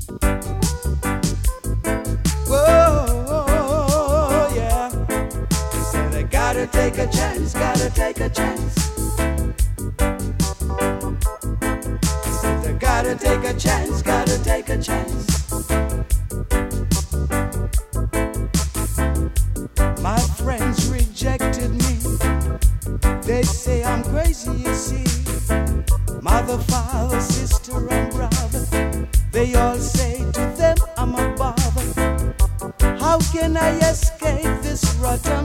Whoa, yeah. Said I gotta take a chance, gotta take a chance. Said I gotta take a chance, gotta take a chance. My friends rejected me. They say I'm crazy, you see. Mother, father, sister, and brother, they all say to them I'm a bother. How can I escape this rut?